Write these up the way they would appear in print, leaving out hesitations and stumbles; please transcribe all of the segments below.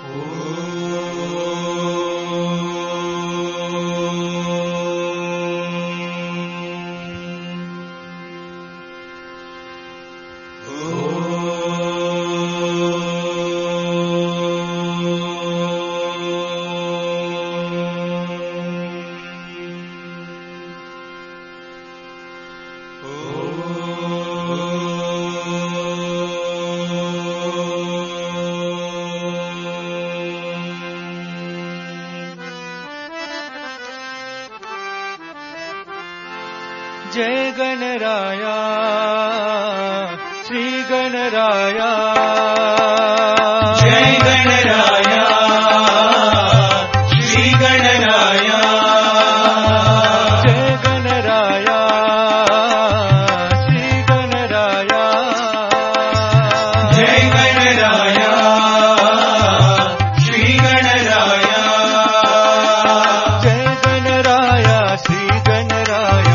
जय गणराय श्री गणराय जय गणराय श्री गणराय जय गणराय श्री गणराय जय गणराय श्री गणराय जय गणराय श्री गणराय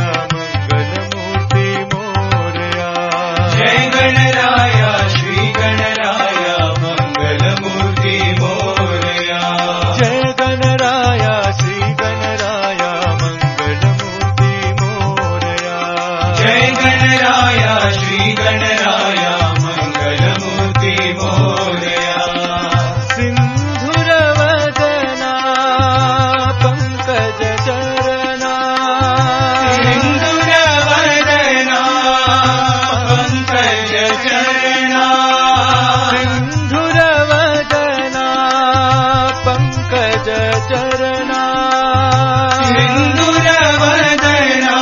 जय गणराय श्री गणराय मंगलमूर्ति मोरया जय गणराय श्री गणराय मंगलमूर्ति मोरया जय गणराय श्री गणराय मंगलमूर्ति मोरया सिंधुरवदना पंकज चरणा सिंधुरवदना पंकज चरणा सिंधुरवदना पंकज चरणा सिंधुरवदना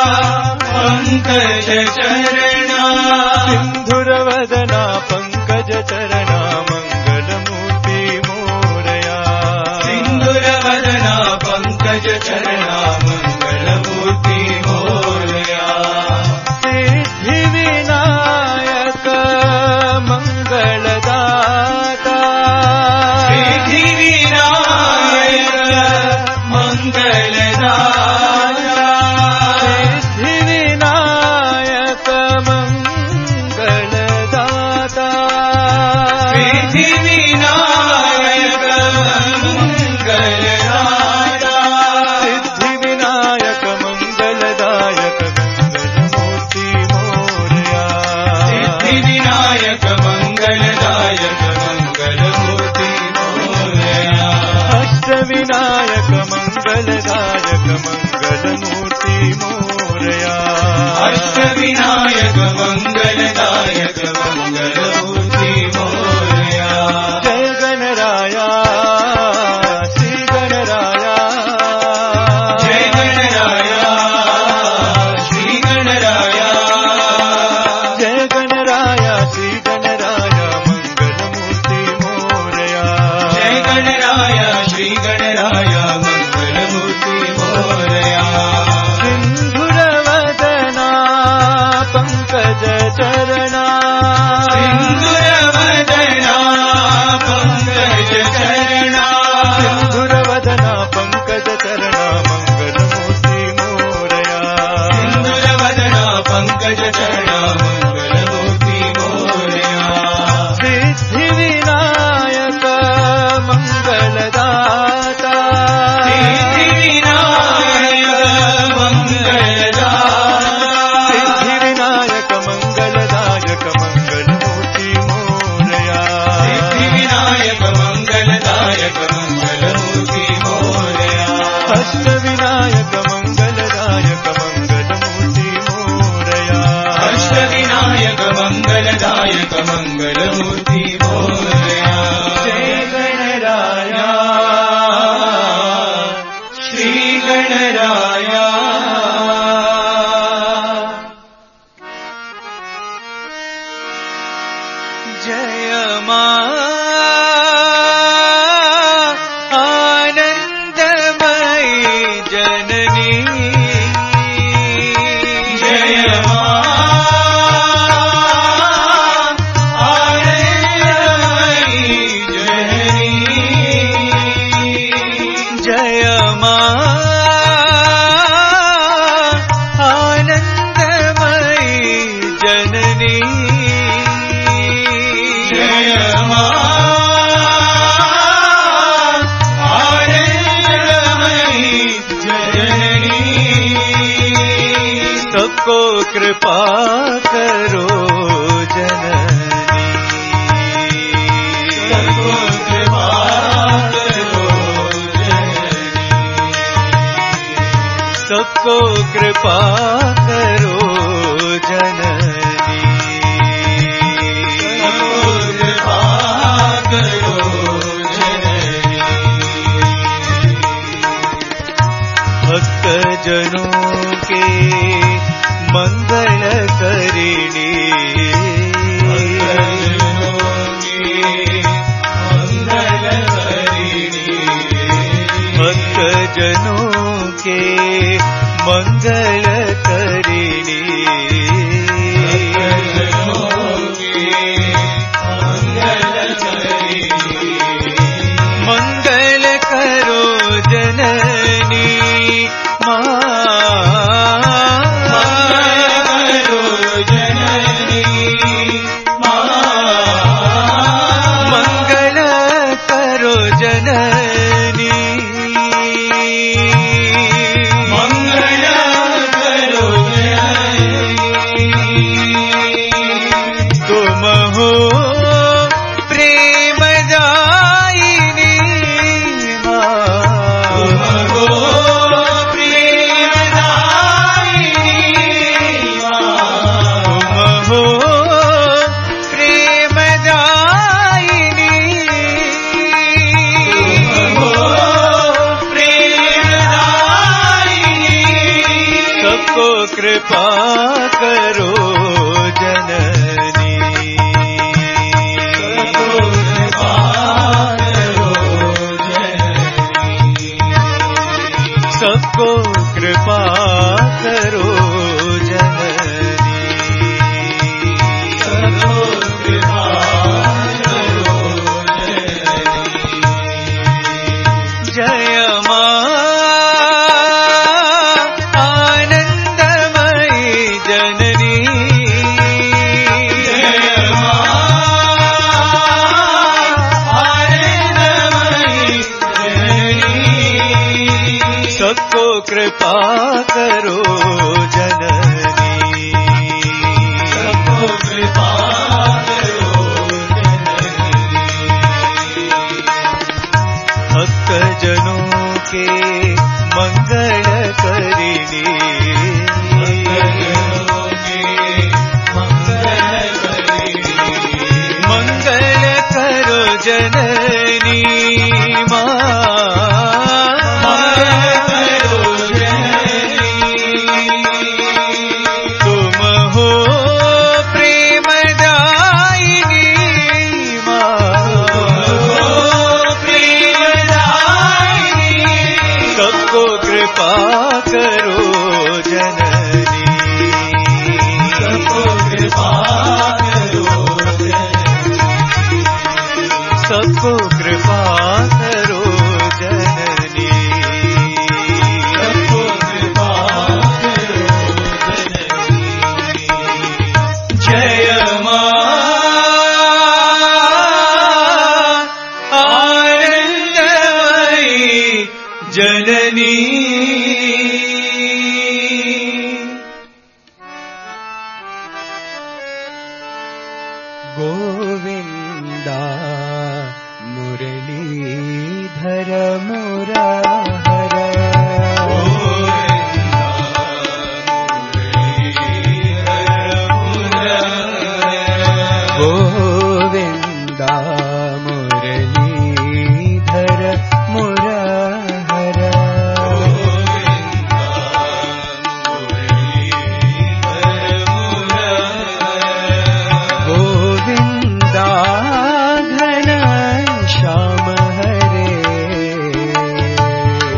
पंकज चरणा सिंधुरवदना पंकज चरणा मंगलमूर्ति मोरया सिंधुरवदना पंकज चरणा मंगलमूर्ति मोरया सिद्धि विनायक मंगलदाता सिद्धि विनायक मंगलदाता सिद्धि विनायक मंगलदाता सिद्धि विनायक मंगलदाता सिद्धि विनायक मंगलदायक मंगलमूर्ति मोरया सिद्धि विनायक मंगलदायक मंगलमूर्ति मोरया अष्टविनायक मंगलदायक मंगलमूर्ति मोरया अष्टविनायक मंगलदायक मंगलमूर्ति मोरया जय कृपा करो जननी, सबको कृपा करो जननी, सबको कृपा करो जननी, सबको कृपा करो जननी, भक्त जनों के मंगल करिणी, भक्त जनों के मंगल करिणी, मंगल करो जननी मां, मंगल करो जननी, मंगल करो जननी, तुम हो प्रेमदायिनी मां, तुमको प्रेमदायिनी मां, तुम हो प्रेमदायिनी, तुमको प्रेमदायिनी, सबको कृपा करो जननी, सबको कृपा करो जननी, सबको कृपा करो जननी, सबको कृपा करो जननी, जय मां आनंदमयी जननी, जय मां आनंदमयी जननी, सबको कृपा करो जननी, सबको कृपा करो जननी, भक्त जनों के मंगल करिणी, मंगलों के मंगल करिणी, मंगल करो जननी मां, मंगल करो जननी, तुम हो प्रेमदायिनी मां, प्रेमदायिनी, सबको कृपा करो जननी, सबको कृपा करो जननी, सबको कृपा करो जननी, सबको कृपा करो जननी, जय मां आनंदमयी जननी, गोविंदा मुरलीधर मुराहर, गोविंदा मुरलीधर मुराहर, गोविंदा घन श्याम हरे,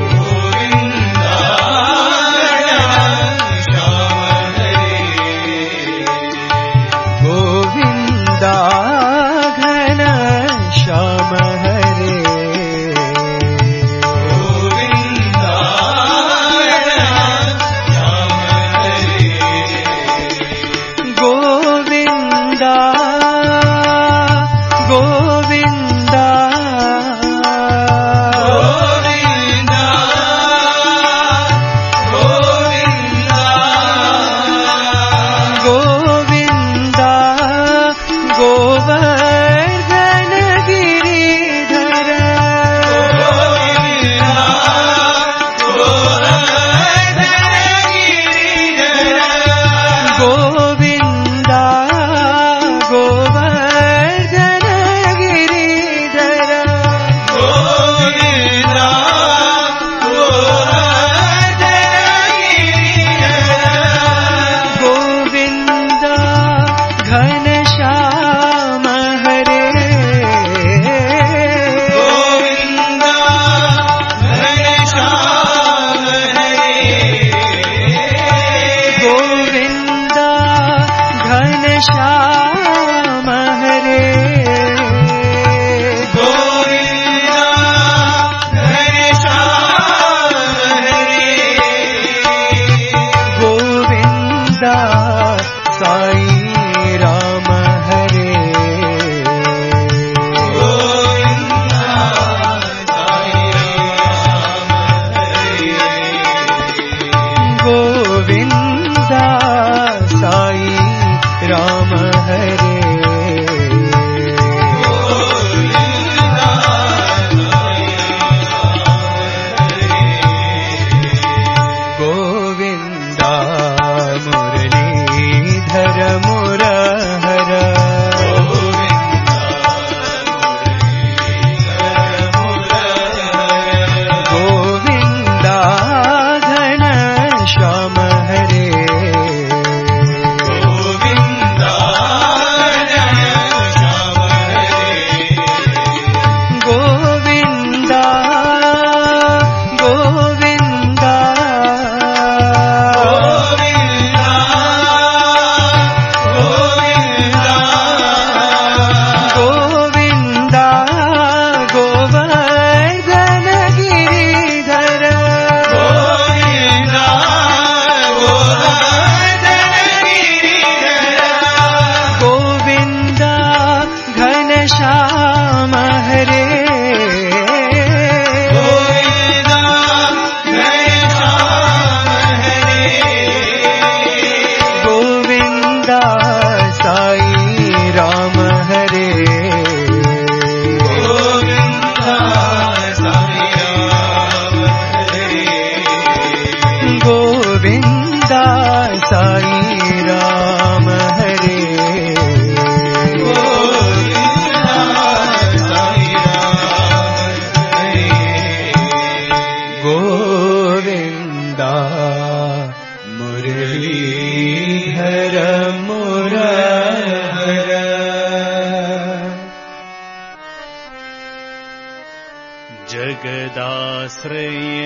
जगदाश्रय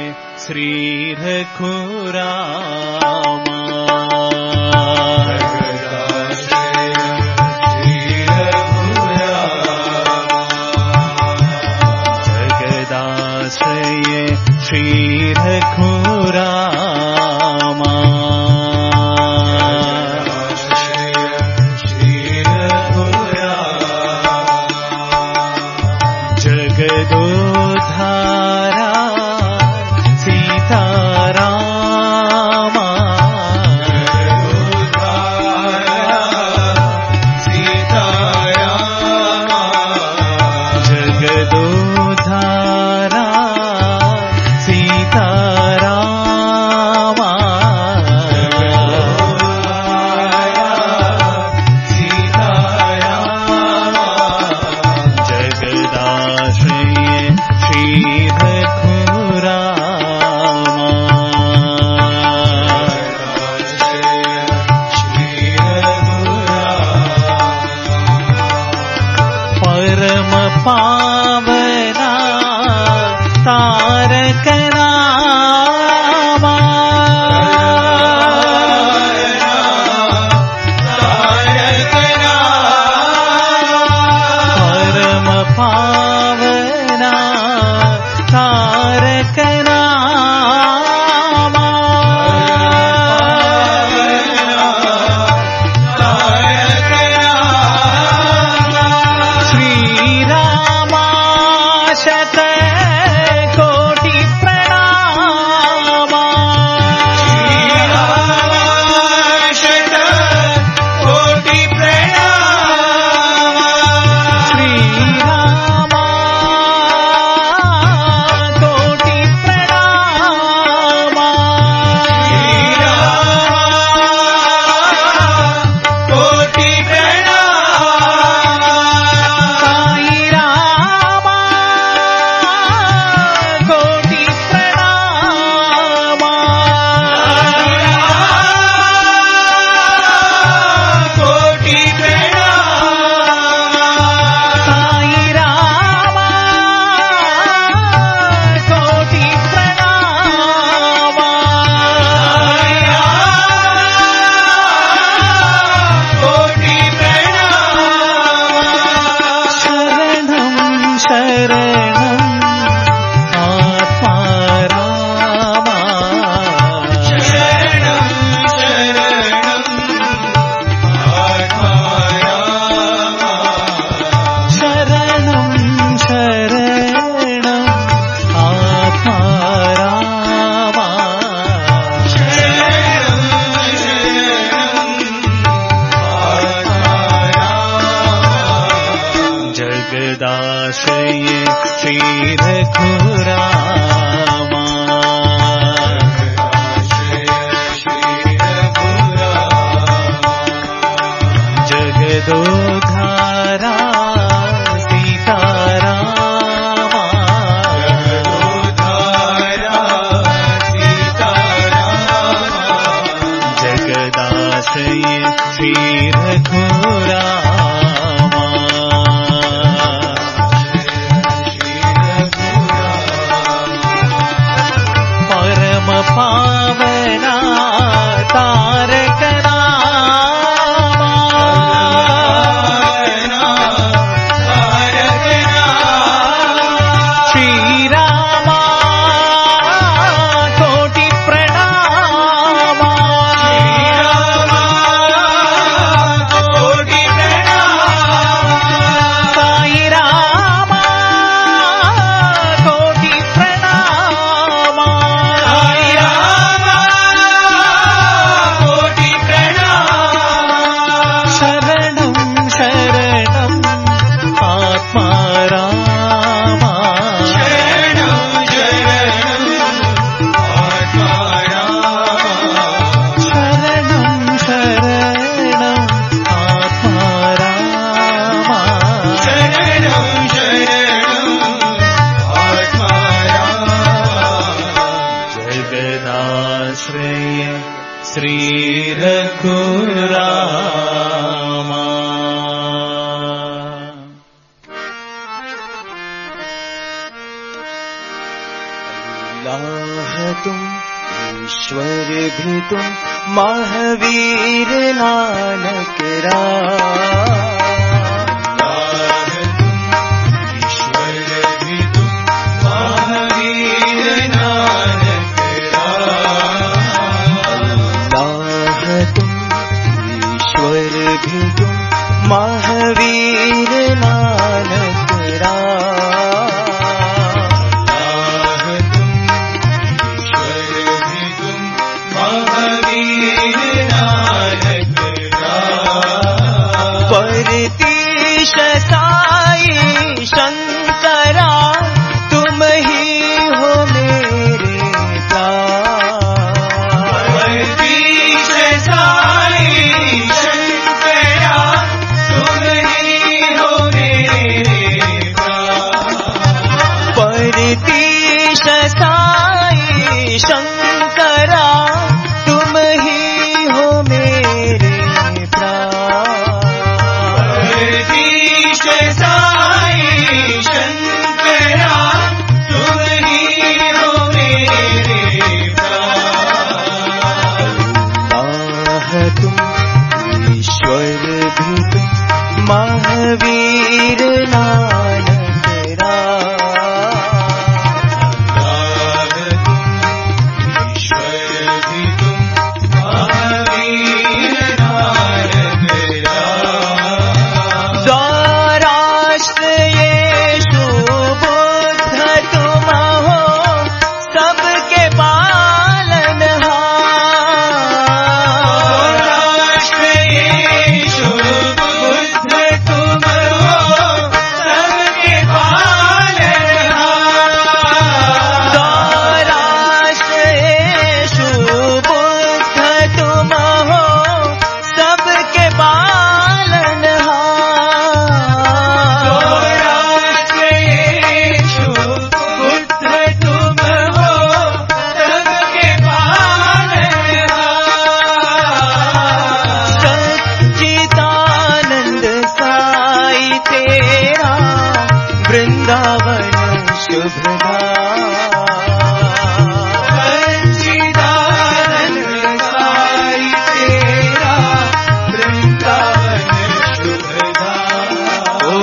श्रीरघुरामा जगदाश्रय श्रीरघुरामा जगदोद्धारा सीतारामा जगदोद्धारा सीतारामा जगदाश्रय परम पावना तारक नामा परम पावना तारक नामा श्री रामा शत कोटि प्रणामा शत कोटि प्रणामा श्री रामा कोटि प्रणामा कोटि प्रणामा साई रामा कोटि प्रणामा कोटि प्रणामा साई रामा कोटि प्रणामा कोटि प्रणामा शरणं शरणं आत्मा रामा शरणं शरणं आत्मा रामा शरणं शरणं आत्मा रामा शरणं शरणं जगदाश्रय श्रीरघुरामा जगदोद्धारा सीतारामा जगदाश्रय श्रीरघुरामा परम पावना तारक नामा अल्लाह तुम ईश्वर भी तुम महावीर नानक राम। महावीर नानक राम। ईश्वर भी तुम महावीर नानक राम। परतीश साई शंकरा तुम ही हो मेरे प्राण। परतीश साई शंकरा तुम ही हो मेरे प्राण। परतीश साई शंकरा तुम ही हो मेरे प्राण। परतीश साई शंकरा तुम ही हो मेरे प्राण। अल्लाह तुम ईश्वर भी तुम महावीर नानक राम। ईश्वर भी तुम महावीर नानक राम। सौराष्ट्र यीशु बुद्ध तुम हो सबके पालनहार। सौराष्ट्र यीशु बुद्ध तुम हो सबके पालनहार। सौराष्ट्र यीशु बुद्ध तुम हो सबके पालनहार। सौराष्ट्र यीशु बुद्ध तुम हो सबके पालनहार। सच्चिदानंद साई तेरा वृंदावन शुभ धाम। सच्चिदानंद साई तेरा वृंदावन शुभ धाम। ओ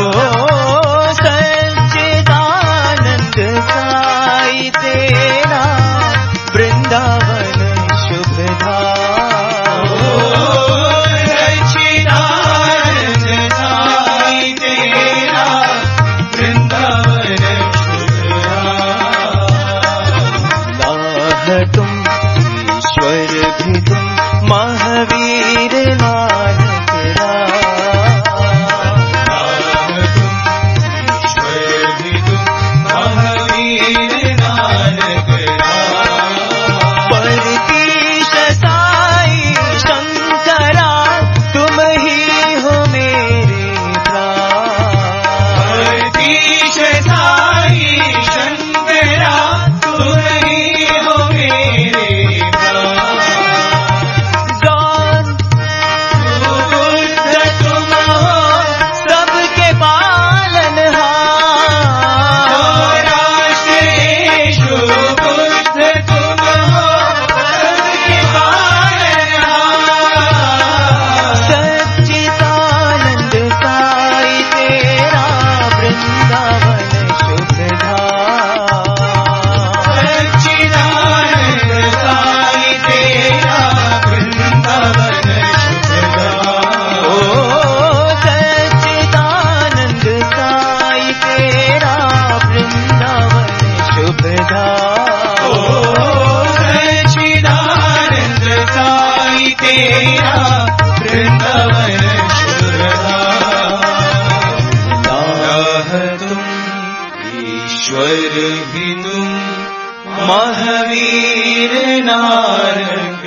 सच्चिदानंद साई तेरा वृंदावन शुभ धाम। ओ सच्चिदानंद साई तेरा वृंदावन शुभ धाम। अल्लाह तुम ईश्वर भी तुम महावीर नानक राम। ईश्वर भी तुम महावीर नानक राम। परतीश साई शंकरा तुम ही हो मेरे प्राण। परतीश साई शंकरा तुम ही हो मेरे प्राण। जान बुद्ध तुम हो सबके पालनहार। सौराष्ट्र यीशु बुद्ध तुम हो सबके पालनहार। सच्चिदानंद साई तेरा वृंदावन शुभ धाम। सच्चिदानंद साई तेरा वृंदावन शुभ धाम। ओ सच्चिदानंद साई तेरा वृंदावन शुभ धाम। ओ सच्चिदानंद साई तेरा वृंदावन शुभ धाम। अल्लाह तुम ईश्वर भी तुम महावीर नानक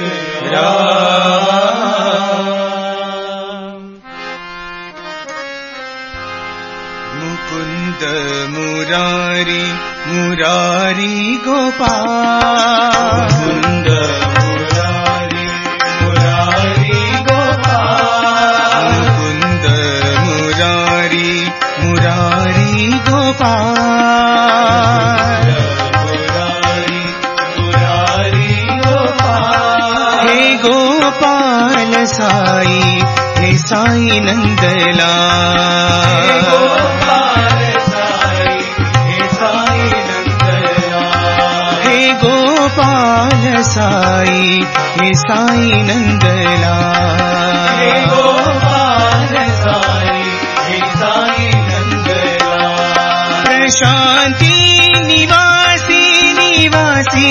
राम। मुकुंद मुरारी मुरारी गोपाल। मुकुंद मुरारी मुरारी गोपाल। मुकुंद मुरारी मुरारी गोपाल। मुरारी साई नंदलाल गोपाल साई हे साई नंदलाल हे गोपाल साई हे साई नंदलाल हे गोपाल साई हे साई नंदलाल प्रशांति निवासी निवासी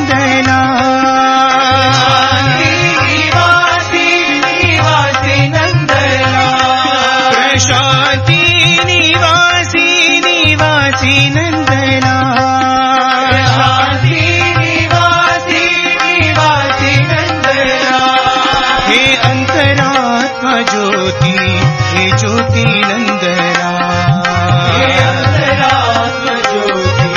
नंदलाल निवासी निवासी नंदलाल प्रशांति निवासी निवासी नंदलाल शांति निवासी निवासी नंदलाल हे अंतरात्मा ज्योति हे ज्योति नंदलाल हे अंतरात्मा ज्योति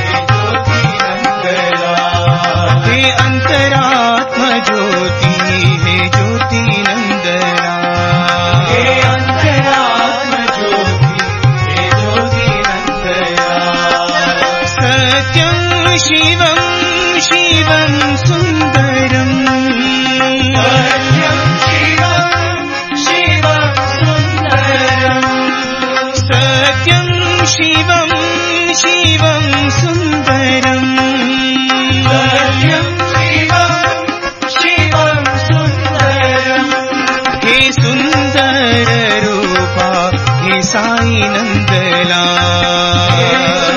नंदलाल हे अंतरात्मा ज्योति हे ज्योति नंदलाल हे अंतरात्मा ज्योति हे ज्योति नंदलाल सत्यं शिवं शिवं सुन्दरम् सत्यं शिवं शिवं सुन्दरम् सत्यं शिवं शिवं सुन्दरम् सत्यं शिवं शिवं सुन्दरम् हे सुन्दर रूपा हे साई नंदलाल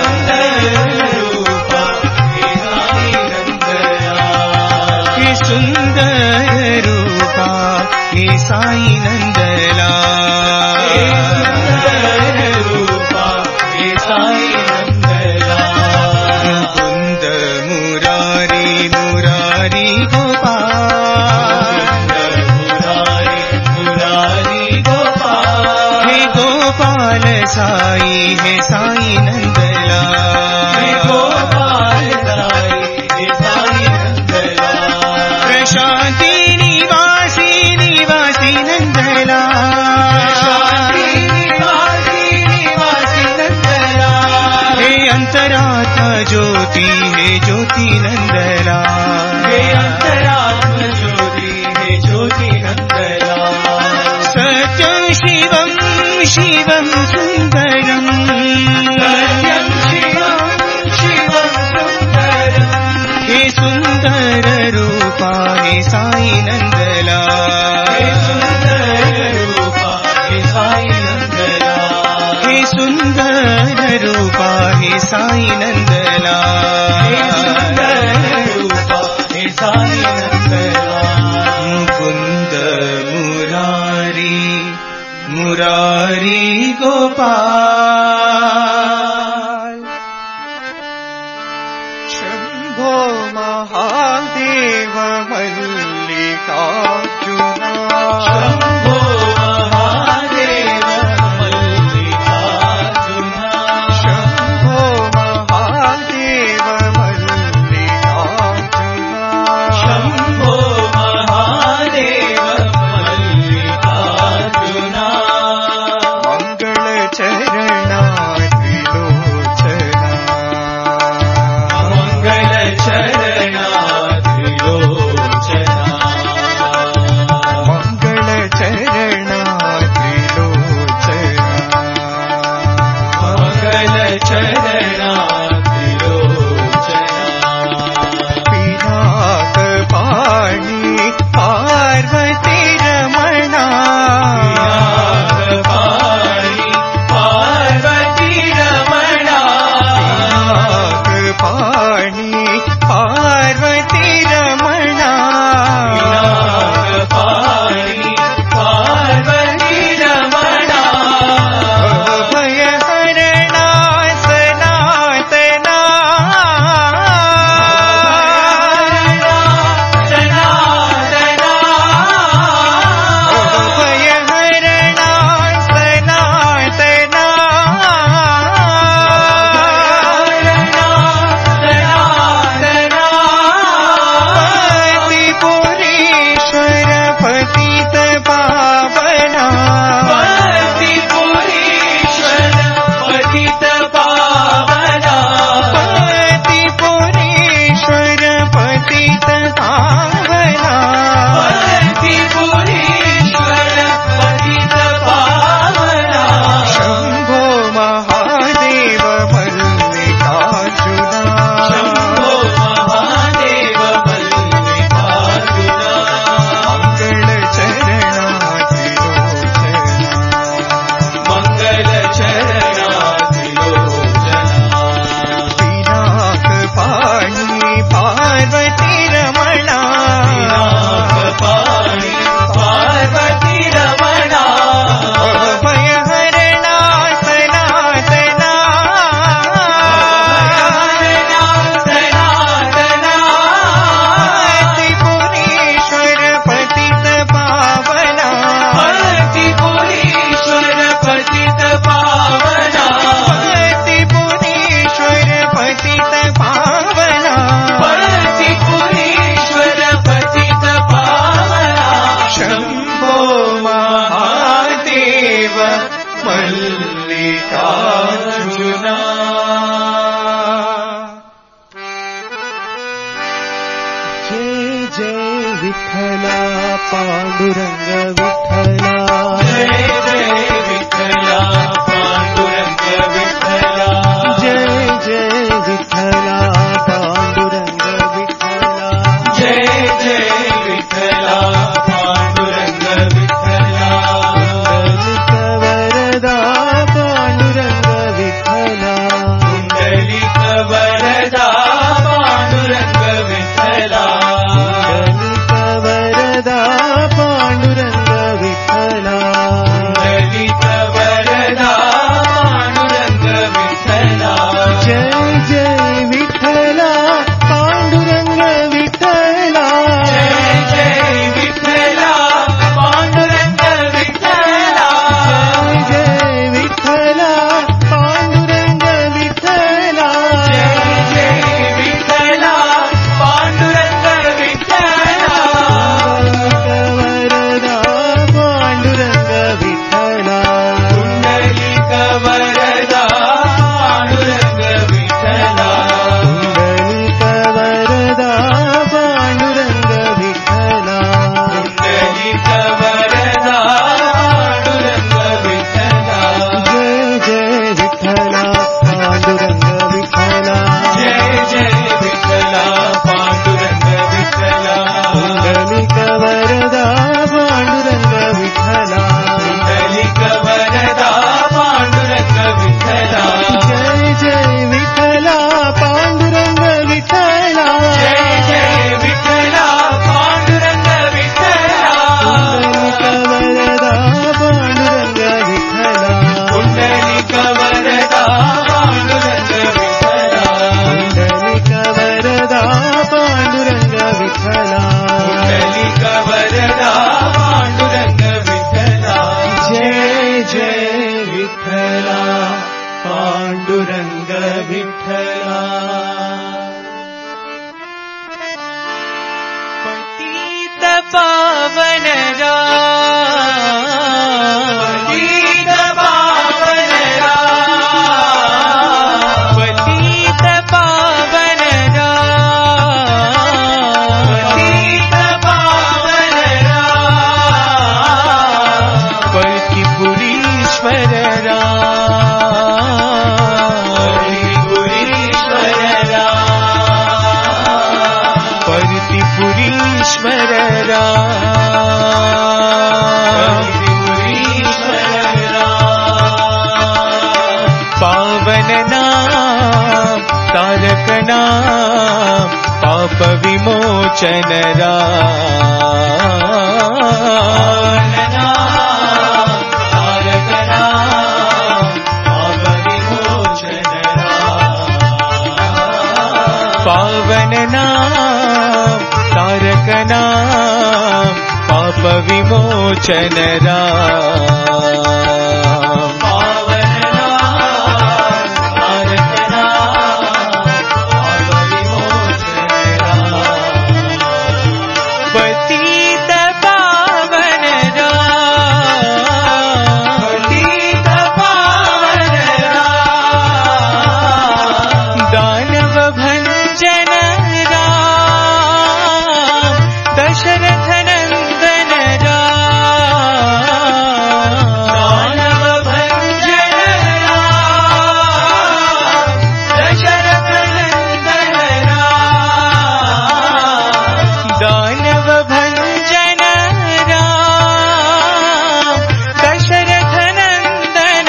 हे सुन्दर रूपा हे साई नंदलाल हे सुन्दर रूपा हे साई नंदलाल मुकुंद मुरारी मुरारी गोपाल मुरारी मुरारी गोपाल हे गोपाल साई हे साई नंदलाल हे गोपाल साई हे साई नंदलाल प्रशांति निवासी निवासी नंदलाल शांति निवासी निवासी नंदलाल हे अंतरात्मा ज्योति हे ज्योति नंदलाल हे अंतरात्मा ज्योति हे ज्योति नंदलाल सत्यं शिवं शिवं सुन्दरम् सत्यं शिवं शिवं सुन्दरम् हे सुन्दर रूपा हे साई नंदलाल हे सुन्दर रूपा हे साई नंदलाल हे सुन्दर रूपा हे साई नंदलाल हे सुन्दर रूपा हे साई नंदलाल मुकुंद मुरारी मुरारी गोपाल शंभो महादेव मल्लिकार्जुना शंभो महादेव मल्लिकार्जुना शंभो महादेव मल्लिकार्जुना शंभो महादेव मल्लिकार्जुना मंगल चरणा त्रिलोचना मंगल चरणा त्रिलोचना पांडुरंग विठ्ठला जय जय विठ्ठला पांडुरंग विठ्ठला जय जय विठ्ठला पांडुरंग विठ्ठला जय जय विठ्ठला पांडुरंग विठ्ठला कुंडलिक वरदा पांडुरंग विठ्ठला कुंडलिक वरदा पांडुरंग विठ्ठला कुंडलिक वरदा पांडुरंग विठ्ठला जय जय विठ्ठला पांडुरंग विठ्ठला जय जय विठ्ठला पांडुरंग विठ्ठला जय विठ्ठला पांडुरंग विठ्ठला जय जय विठ्ठला पांडुरंग विठ्ठला वरदा पांडुरंग विठ्ठला कुंडलिक वरदा पांडुरंग विठ्ठला कुंडलिक वरदा पांडुरंग विठ्ठला कुंडलिक वरदा पांडुरंग विठ्ठला जय जय विठ्ठला पांडुरंग विठ्ठला जय जय विठ्ठला पांडुरंग विठ्ठला कुंडलिक वरदा पांडुरंग विठ्ठला कुंडलिक वरदा पांडुरंग विठ्ठला जय जय विठ्ठला पांडुरंग विठ्ठला जय जय विठ्ठला पांडुरंग विठ्ठला कुंडलिक वरदा पांडुरंग विठ्ठला कुंडलिक वरदा पांडुरंग विठ्ठला कुंडलिक वरदा पांडुरंग विठ्ठला कुंडलिक वरदा पांडुरंग विठ्ठला जय जय विठ्ठला पांडुरंग विठ्ठला पतित पावन पतित पावन पतित पावन पतित पावन पतिपुरीश्वर हरिपुरीश्वर पावन नाम तारक नाम पाप विमोचन पावन नाम तारक नाम पाप विमोचन पतित पावन दानव भंजन राम दशरथ नंदन दानव भंजन राम दशरथ नंदन राम दानव भंजन राम दशरथ नंदन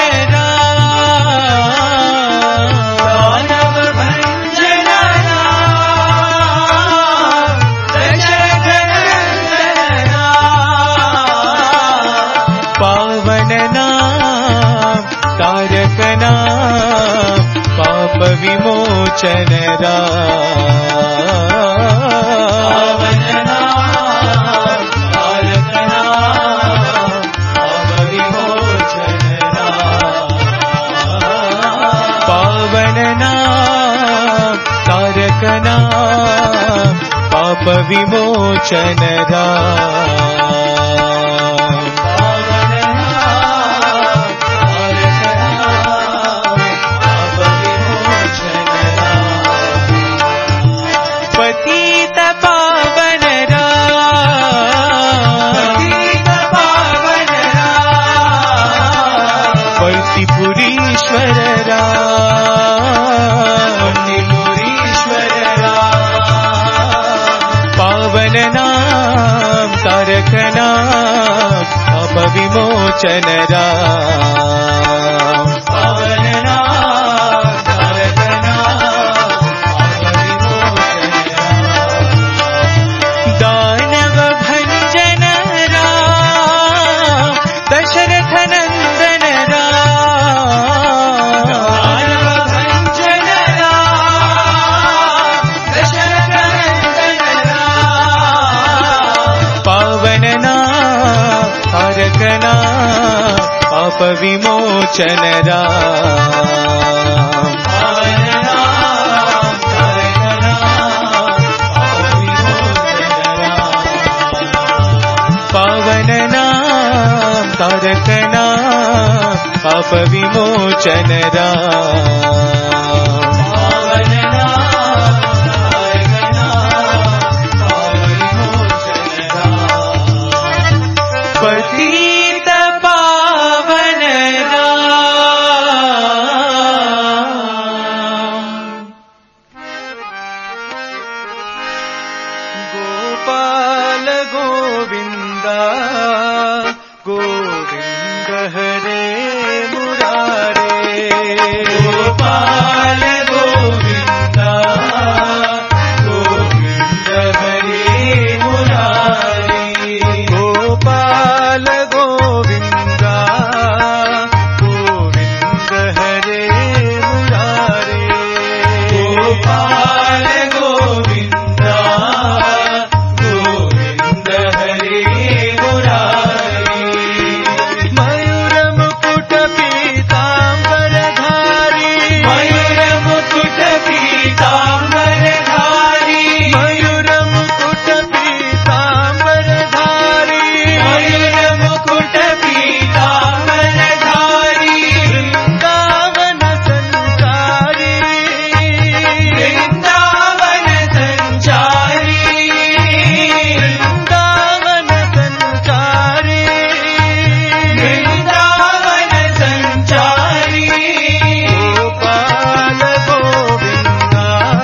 दानव भंजन राम दशरथ नंदन राम पावन नाम तारक नाम पाप विमोचन पावन नाम तारक नाम पाप विमोचन पावन नाम तारक नाम पाप विमोचन पतित पावन विमोचन राम पावन नाम तारक नाम पाप विमोचन दानव भंजन राम दशरथ नंदन राम दानव भंजन राम दशरथ नंदन राम पावन नाम तारक नाम पाप विमोचन राम पावन नाम तारक नाम पाप विमोचन राम पावन नाम तारक नाम पाप विमोचन राम पावन नाम तारक नाम पाप विमोचन राम पतित पावन गोपाल गोविंद गोविंद हरे मुरारे गोपाल गोविंद गोविंद हरे मुरारे गोपाल गोविंद गोविंद हरे मुरारे गोपाल गोविंद गोविंद हरे मुरारे मयूर मुकुट पीतांबरधारी मयूर मुकुट पीतांबरधारी मयूर मुकुट पीतांबरधारी मयूर मुकुट पीतांबरधारी वृंदावन संचारी वृंदावन संचारी वृंदावन संचारी वृंदावन संचारी गोपाल गोविंद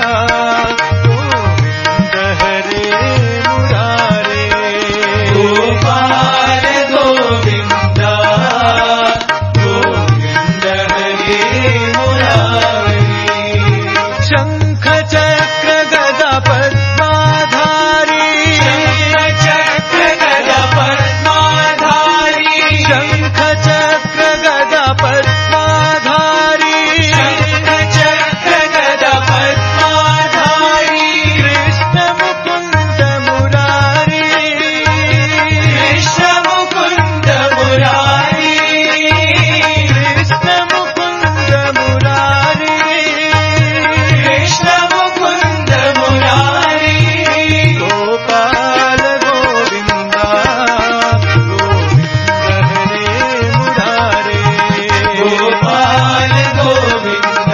गोविंद हरे मुरारे गोपाल गोविंद गोविंद हरे मुरारे शंख चक्र गदा पद्माधारी शंख चक्र गदा पद्माधारी शंख चक्र गदा पद्माधारी शंख चक्र गदा पद्माधारी कृष्ण मुकुंद मुरारी कृष्ण मुकुंद मुरारी कृष्ण मुकुंद मुरारी कृष्ण मुकुंद मुरारी गोपाल गोविंद गोविंद हरे मुरारे गोपाल गोविंद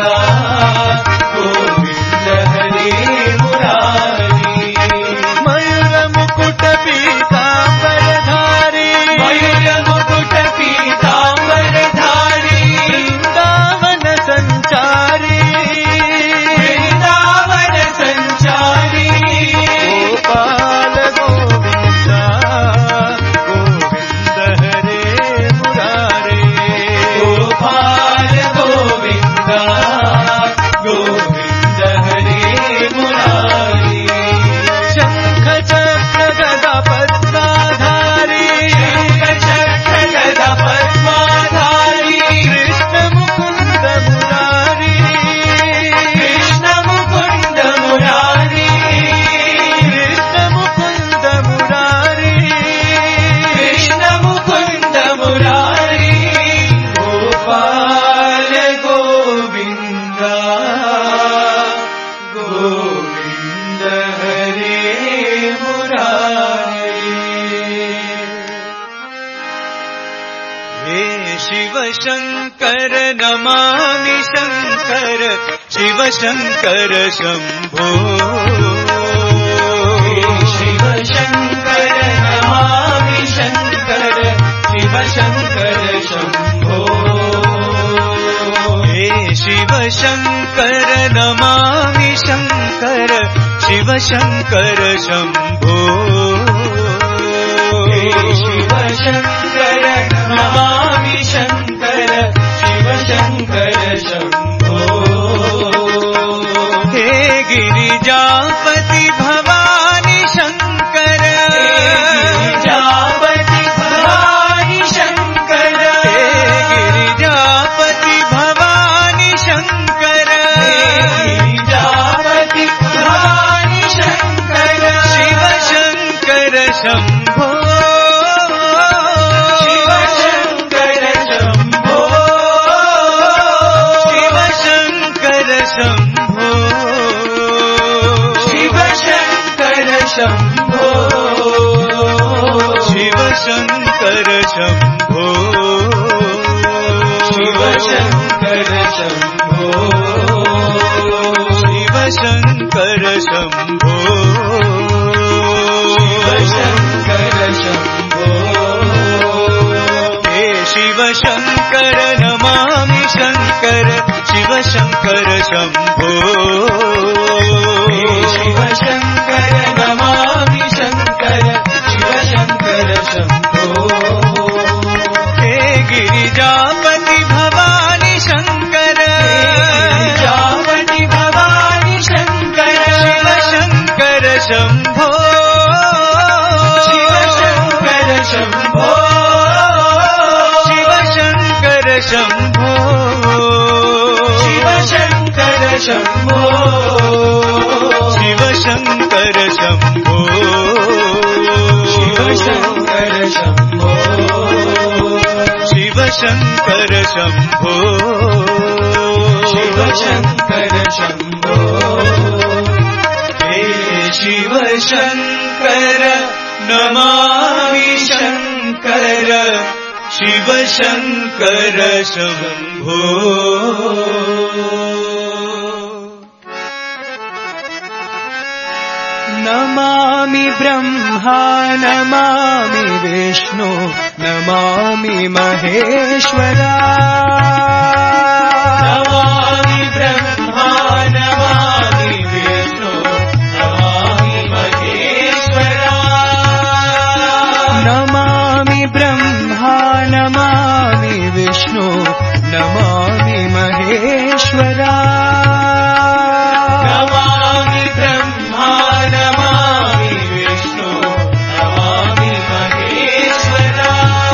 गोविंद हरे मुरारी मयूर मुकुट पीतांबरधारी मयूर मुकुट पीतांबरधारी वृंदावन संचारी वृंदावन संचारी गोपाल गोविंद गोविंद हरे मुरारे गोपाल गोविंद गोविंद हरे मुरारी शंख चक्र गदा पद्माधारी शंख चक्र गदा पद्माधारी कृष्ण मुकुंद मुरारी कृष्ण मुकुंद मुरारी कृष्ण मुकुंद मुरारी कृष्ण मुकुंद मुरारी गोपाल गोविंद गोविंद हरे मुरारी हे शिव शंकर नमामि शंकर शिव शंकर शंभो शिव शंकर नमामि शंकर शिव शंकर शंभो हे शिव शंकर नमामि शंकर शिव शंकर शंभो हे शिव शंकर नमामि शङ्कर शिव शङ्कर शम्भो हे गिरिजापति भवानि शङ्कर गिरिजापति भवानि शङ्कर हे गिरिजापति भवानि शङ्कर गिरिजापति भवानि शङ्कर शिव शङ्कर शम्भो शिव शङ्कर शम्भो शिव शङ्कर शम्भो शिव शङ्कर शम्भो शिव शङ्कर शम्भो शिव शङ्कर शम्भो शिव शङ्कर शम्भो शिव शङ्कर शम्भो हे शिव शङ्कर नमामि शङ्कर शिव शङ्कर शम्भो हे शिव शङ्कर नमामि शङ्कर शिव शङ्कर शम्भो हे गिरिजापति भवानि शङ्कर गिरिजापति भवानि शङ्कर शिव शङ्कर शम्भो शिव शङ्कर शम्भो शिव शङ्कर शम्भो शिव शङ्कर शम्भो शिव शङ्कर शम्भो शिव शङ्कर शम्भो शिव शङ्कर शम्भो शिव शङ्कर शम्भो हे शिव शङ्कर नमामि शङ्कर शिव शङ्कर शम्भो नमामि ब्रह्मा नमामि विष्णु नमामि महेश्वरा नमामि ब्रह्मा नमामि विष्णु नमामि महेश्वरा नमामि ब्रह्मा नमामि विष्णु नमामि महेश्वरा नमामि ब्रह्मा नमामि विष्णु नमामि महेश्वरा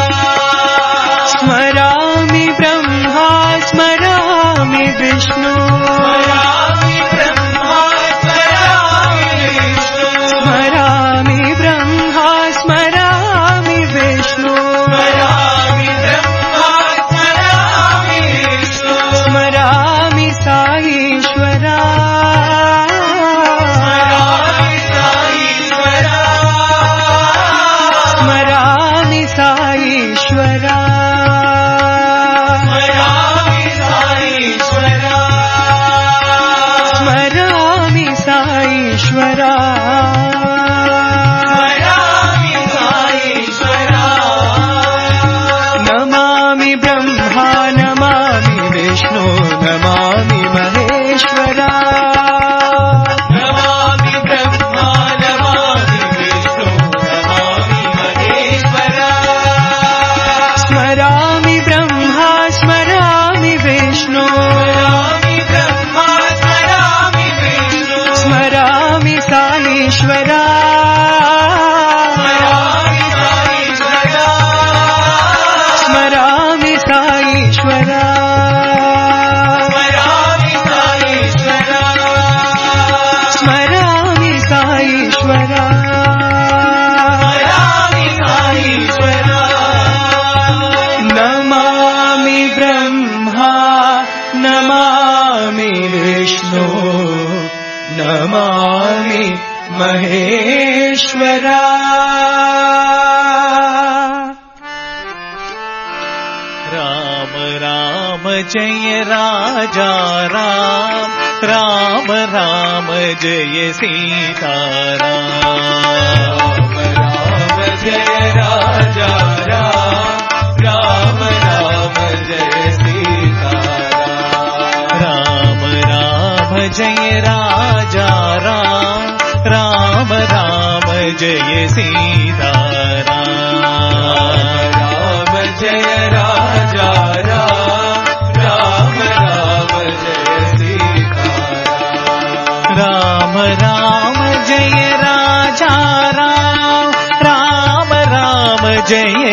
स्मरामि ब्रह्मा स्मरामि विष्णु स्मरामि ब्रह्मा स्मरामि विष्णु स्मरामि ब्रह्मा स्मरामि विष्णु स्मरामि ब्रह्मा स्मरामि विष्णु स्मरामि साईश्वरा स्मरामि साईश्वरा स्मरामि साईश्वरा स्मरामि साईश्वरा स्मरामि साईश्वरा नमामि ब्रह्मा नमामि विष्णु नमामि महेश्वरा नमामि ब्रह्मा नमामि विष्णु नमामि महेश्वरा स्मरामि ब्रह्मा स्मरामि विष्णु स्मरामि ब्रह्मा स्मरामि विष्णु स्मरामि साईश्वरा स्मरामि साईश्वरा स्मरामि साईश्वरा स्मरामि साईश्वरा नमामि ब्रह्मा नमामि विष्णु नमामि महेश्वरा राम राम जय राजा राम राम राम जय सीताराम राम जय राजा राम राम राम जय सीताराम राम राम जय राजा राम राम राम जय सीताराम राम जय राम राम जय राजा राम, राम राम जय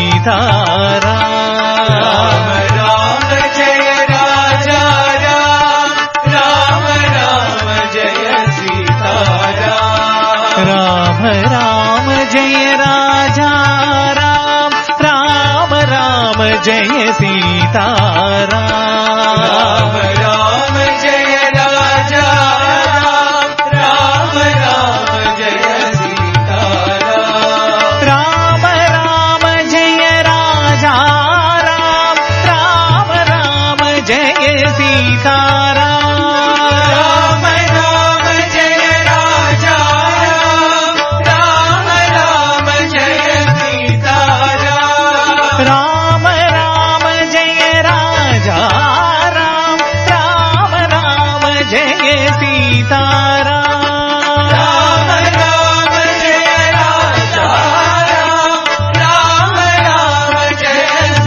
सीताराम। राम जय राजा राम, राम राम जय सीताराम। राम राम जय राजा राम, राम राम जय सीताराम। राम जय राजा राम, राम राम जय सीताराम। राम राम जय राजा राम, राम राम जय सीताराम। राम जय राजा राम, राम राम जय सीताराम। राम राम जय राजा राम, राम राम जय सीताराम। राम राम जय राजा राम, राम राम जय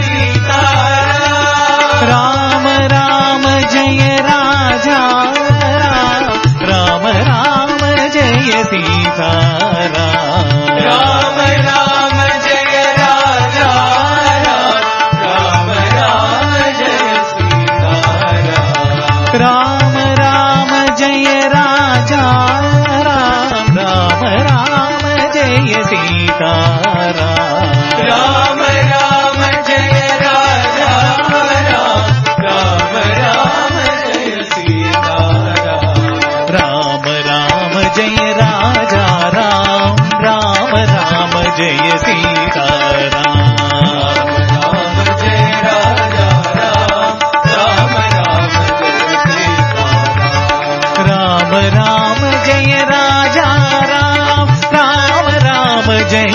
सीताराम। राम राम जय राजा राम, राम राम जय सीताराम। राम राम जय राजा राम, राम राम जय सीताराम। राम राम जय राजा राम, राम राम जय सीताराम। राम राम जय राजा राम, राम राम जय सीताराम। राम राम जय राजा राम, राम राम जय सीताराम। राम जय राजा राम, राम राम जय सीताराम। राम राम जय राजा राम, राम राम जय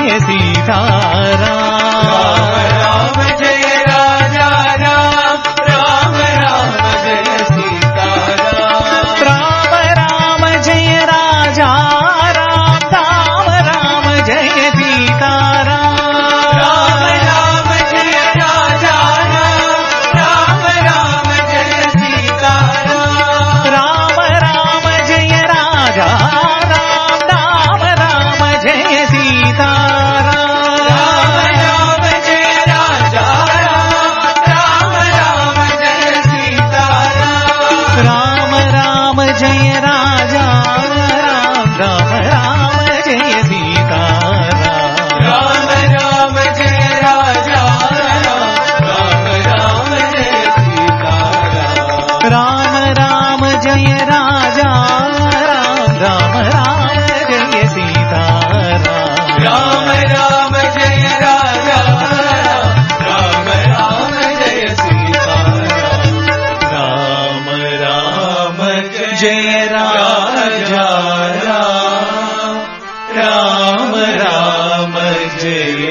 सीताराम। राम जय राजा राम, राम राम जय सीताराम। राम राम जय राजा राम, राम राम जय सीताराम। राम राम जय राजा राम, राम राम जय सीताराम। राम राम जय राजा राम, राम राम जय सीताराम। राम राम जय राजा राम, राम राम जय सीताराम। राम राम जय राजा राम, राम राम जय सीताराम। राम राम जय राजा राम, राम राम जय सीताराम। राम राम जय राजा राम, राम राम जय सीताराम। राम राम जय राजा राम, राम राम जय सीताराम। राम राम जय राजा राम, राम राम जय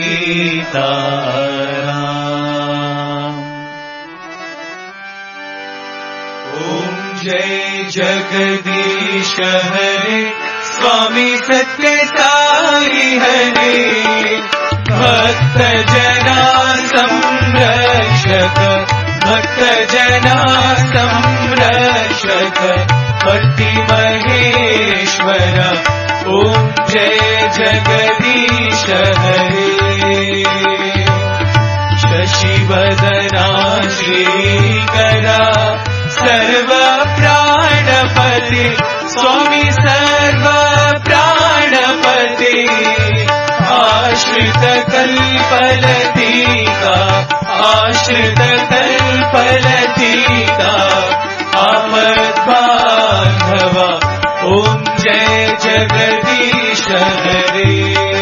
सीताराम। ओम जय जगदीश हरे, स्वामी सत्य साई हरे। भक्त जना संरक्षक, भक्त जना संरक्षक, भक्ति महेश्वर। ओम जय जगदीश हरे। शशिवदना श्रीकरा, सर्व प्राणपति, स्वामी सर्व प्राणपति। आश्रित कल्पलतिका, आश्रित कल्पलतिका, आपद्बान्धव। ओम जय जगदीश हरे।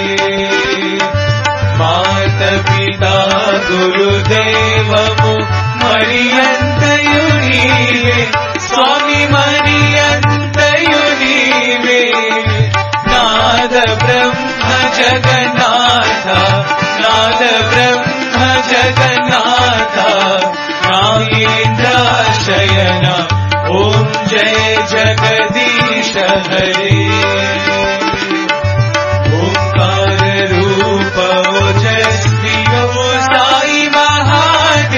मात पिता गुरुदेवमु मरियन्तयुनीवे, स्वामी मरियन्तयुनीवे। नाद ब्रह्म जगन्नाथ, नाद ब्रह्म जगन्नाथ, नागेन्द्र शयन। ओम जय जगदीश हरे। ओंकार रूप ओजस्वी साई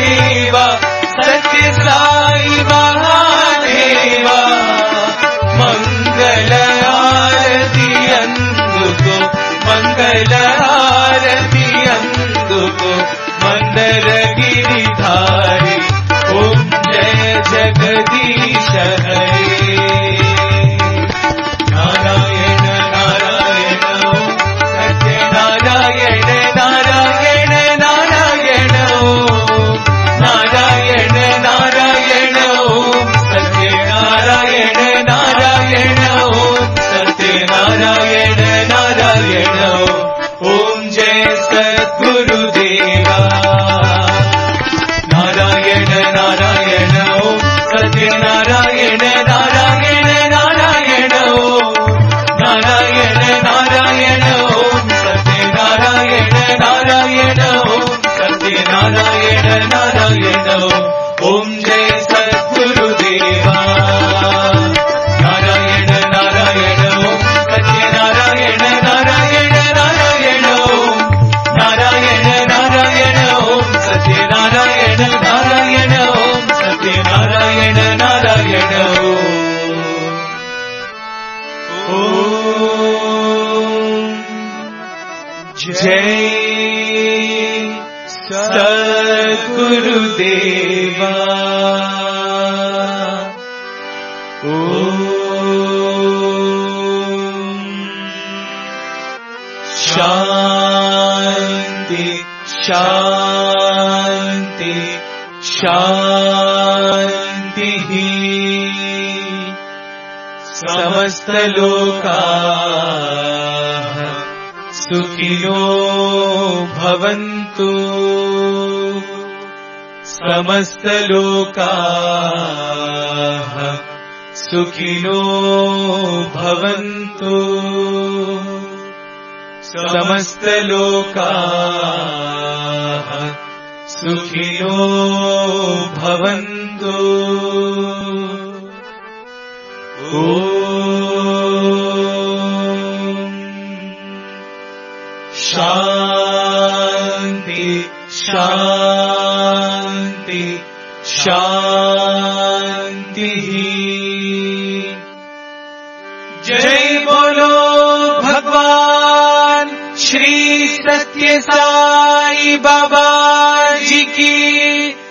महादेवा, सत्य साई महादेवा। जय सद्गुरुदेवा। शांति शांति शांति। समस्त लोकाः सुखिनो भवन्तु। समस्त लोकाः सुखिनो भवन्तु। समस्त लोकाः सुखिनो भवन्तु। शांति शांति शांति। जय बोलो भगवान श्री सत्य साई बाबा जी की।